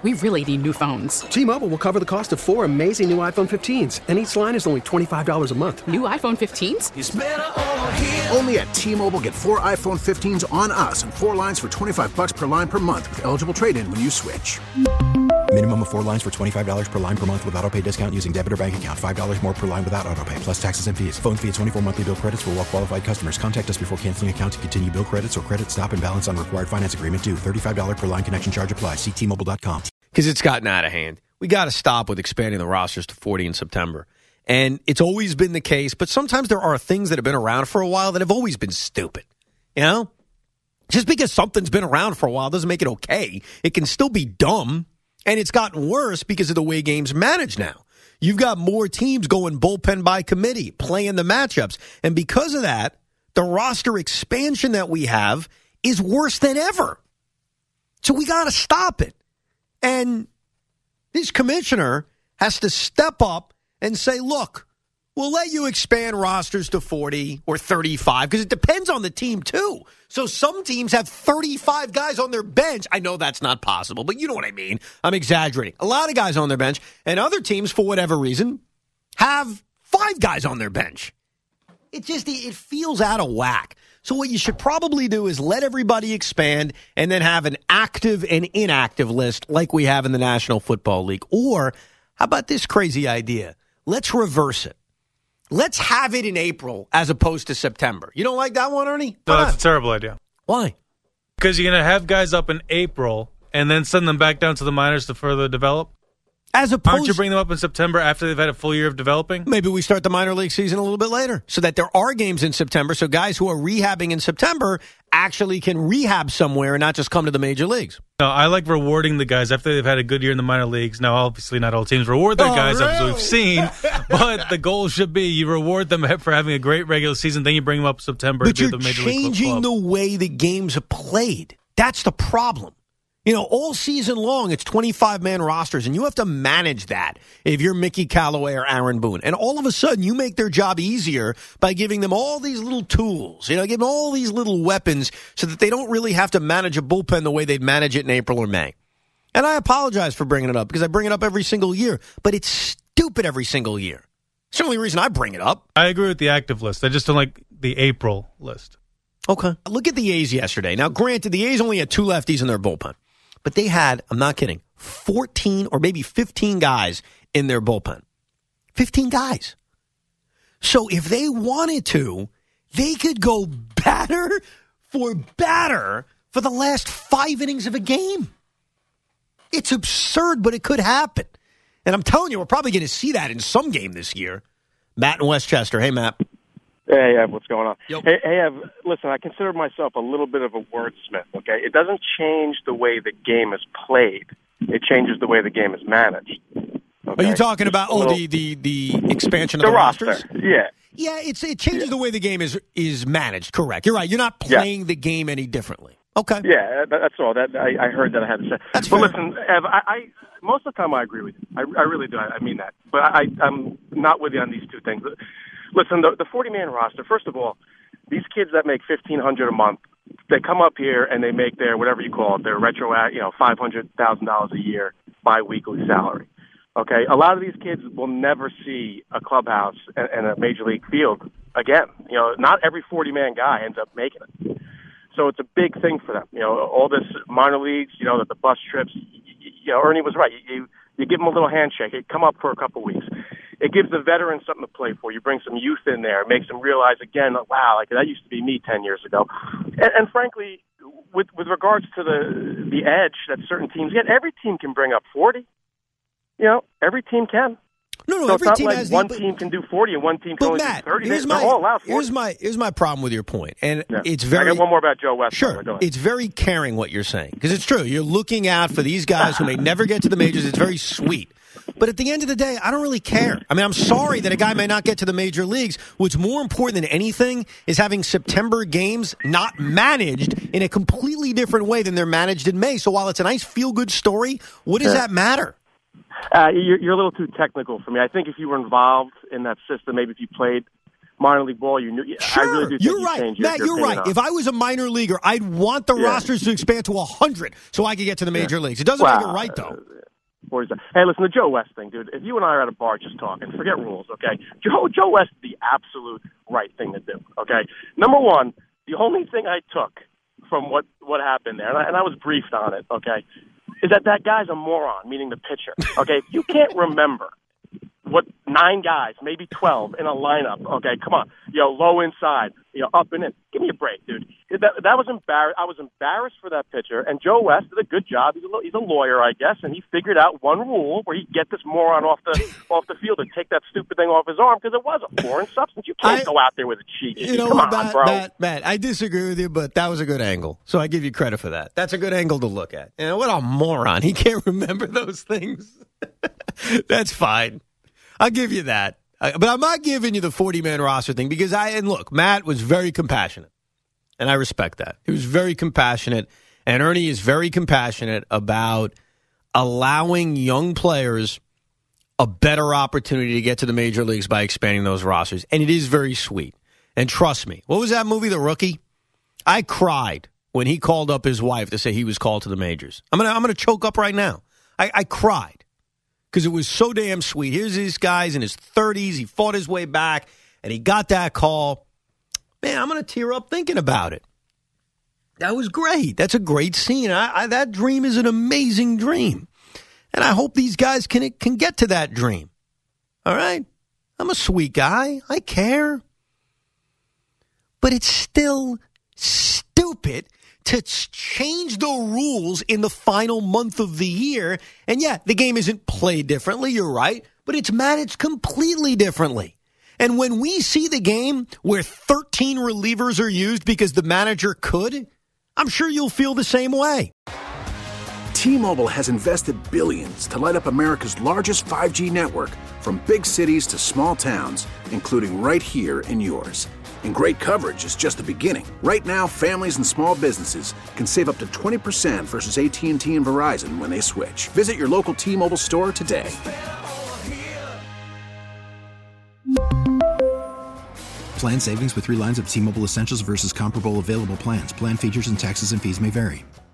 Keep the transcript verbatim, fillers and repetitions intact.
we really need new phones. T-Mobile will cover the cost of four amazing new iPhone fifteens, and each line is only twenty-five dollars a month. New iPhone fifteens? It's better over here. Only at T-Mobile, get four iPhone fifteens on us and four lines for twenty-five dollars per line per month with eligible trade-in when you switch. Minimum of four lines for twenty-five dollars per line per month with autopay discount using debit or bank account. five dollars more per line without autopay, plus taxes and fees. Phone fee at twenty-four monthly bill credits for well-qualified customers. Contact us before canceling account to continue bill credits or credit stop and balance on required finance agreement due. thirty-five dollars per line connection charge applies. See T Mobile dot com. Because it's gotten out of hand. We got to stop with expanding the rosters to forty in September. And it's always been the case, but sometimes there are things that have been around for a while that have always been stupid. You know? Just because something's been around for a while doesn't make it okay. It can still be dumb. And it's gotten worse because of the way games manage now. You've got more teams going bullpen by committee, playing the matchups. And because of that, the roster expansion that we have is worse than ever. So we got to stop it. And this commissioner has to step up and say, look, we'll let you expand rosters to forty or thirty-five because it depends on the team, too. So some teams have thirty-five guys on their bench. I know that's not possible, but you know what I mean. I'm exaggerating. A lot of guys on their bench, and other teams, for whatever reason, have five guys on their bench. It just it feels out of whack. So what you should probably do is let everybody expand and then have an active and inactive list like we have in the National Football League. Or how about this crazy idea? Let's reverse it. Let's have it in April as opposed to September. You don't like that one, Ernie? No, that's a terrible idea. Why? Because you're going to have guys up in April and then send them back down to the minors to further develop? As opposed, Aren't you bringing them up in September after they've had a full year of developing? Maybe we start the minor league season a little bit later so that there are games in September so guys who are rehabbing in September actually can rehab somewhere and not just come to the major leagues. No, I like rewarding the guys after they've had a good year in the minor leagues. Now, obviously, not all teams reward their oh, guys, really? as we've seen, but the goal should be you reward them for having a great regular season, then you bring them up in September but to you're the major changing league club. the way the games are played. That's the problem. You know, all season long, it's twenty-five man rosters, and you have to manage that if you're Mickey Callaway or Aaron Boone. And all of a sudden, you make their job easier by giving them all these little tools, you know, give them all these little weapons so that they don't really have to manage a bullpen the way they'd manage it in April or May. And I apologize for bringing it up because I bring it up every single year, but it's stupid every single year. It's the only reason I bring it up. I agree with the active list. I just don't like the April list. Okay. Look at the A's yesterday. Now, granted, the A's only had two lefties in their bullpen. But they had, I'm not kidding, fourteen or maybe fifteen guys in their bullpen. fifteen guys. So if they wanted to, they could go batter for batter for the last five innings of a game. It's absurd, but it could happen. And I'm telling you, we're probably going to see that in some game this year. Matt in Westchester. Hey, Matt. Hey, Ev, what's going on? Yep. Hey, hey, Ev, listen, I consider myself a little bit of a wordsmith, okay? It doesn't change the way the game is played. It changes the way the game is managed. Okay? Are you talking about, oh, little, the, the, the expansion of the, the roster? rosters? Yeah. Yeah, it's it changes yeah. the way the game is is managed, correct. You're right. You're not playing yeah. the game any differently. Okay. Yeah, that, that's all. That I, I heard that I had to say. That's but fair. listen, Ev, I, I most of the time I agree with you. I, I really do. I, I mean that. But I, I'm not with you on these two things. Listen, the, the forty-man roster, first of all, these kids that make fifteen hundred dollars a month, they come up here and they make their, whatever you call it, their retro, you know, five hundred thousand dollars a year biweekly salary. Okay? A lot of these kids will never see a clubhouse and, and a major league field again. You know, not every forty-man guy ends up making it. So it's a big thing for them. You know, all this minor leagues, you know, the, the bus trips, you, you know, Ernie was right. You, you, you give them a little handshake. Hey, come up for a couple of weeks. It gives the veterans something to play for. You bring some youth in there. It makes them realize, again, wow, like that used to be me ten years ago. And, and frankly, with with regards to the the edge that certain teams get, every team can bring up forty. You know, every team can. No, no, so every it's not team like has one the, team can do forty and one team can but only Matt, do thirty. Here's They, my, they're all allowed forty. Here's my here's my problem with your point, and yeah. it's very. I got one more about Joe West. Sure, it's very caring what you're saying because it's true. You're looking out for these guys who may never get to the majors. It's very sweet. But at the end of the day, I don't really care. I mean, I'm sorry that a guy may not get to the major leagues. What's more important than anything is having September games not managed in a completely different way than they're managed in May. So while it's a nice feel-good story, what does yeah. that matter? Uh, you're, you're a little too technical for me. I think if you were involved in that system, maybe if you played minor league ball, you knew. Sure, I really do think you're you right, change your, Matt. your You're right. on. If I was a minor leaguer, I'd want the Yeah. rosters to expand to a hundred so I could get to the major Yeah. leagues. It doesn't Wow. make it right, though. Or is that, hey, listen, the Joe West thing, dude. If you and I are at a bar just talking, forget rules, okay? Joe Joe West is the absolute right thing to do, okay? Number one, the only thing I took from what, what happened there, and I, and I was briefed on it, okay, is that that guy's a moron, meaning the pitcher, okay? If you can't remember what nine guys, maybe twelve in a lineup, okay, come on, you know, low inside, you know, up and in. Give me a break, dude. That, that was embarrassed. I was embarrassed for that pitcher, and Joe West did a good job. He's a, he's a lawyer, I guess, and he figured out one rule where he'd get this moron off the off the field and take that stupid thing off his arm because it was a foreign substance. You can't I, go out there with a cheat sheet. You know Come what, on, Matt, bro. Matt, Matt, I disagree with you, but that was a good angle. So I give you credit for that. That's a good angle to look at. And what a moron. He can't remember those things. That's fine. I'll give you that. I, but I'm not giving you the forty-man roster thing because I, and look, Matt was very compassionate. And I respect that. He was very compassionate. And Ernie is very compassionate about allowing young players a better opportunity to get to the major leagues by expanding those rosters. And it is very sweet. And trust me, what was that movie, The Rookie? I cried when he called up his wife to say he was called to the majors. I'm gonna I'm gonna choke up right now. I, I cried because it was so damn sweet. Here's these guys in his thirties. He fought his way back, and he got that call. Man, I'm going to tear up thinking about it. That was great. That's a great scene. I, I, that dream is an amazing dream. And I hope these guys can can get to that dream. All right? I'm a sweet guy. I care. But it's still stupid to change the rules in the final month of the year. And yeah, the game isn't played differently. You're right. But it's managed completely differently. And when we see the game where thirteen relievers are used because the manager could, I'm sure you'll feel the same way. T-Mobile has invested billions to light up America's largest five G network, from big cities to small towns, including right here in yours. And great coverage is just the beginning. Right now, families and small businesses can save up to twenty percent versus A T and T and Verizon when they switch. Visit your local T-Mobile store today. Plan savings with three lines of T-Mobile Essentials versus comparable available plans. Plan features and taxes and fees may vary.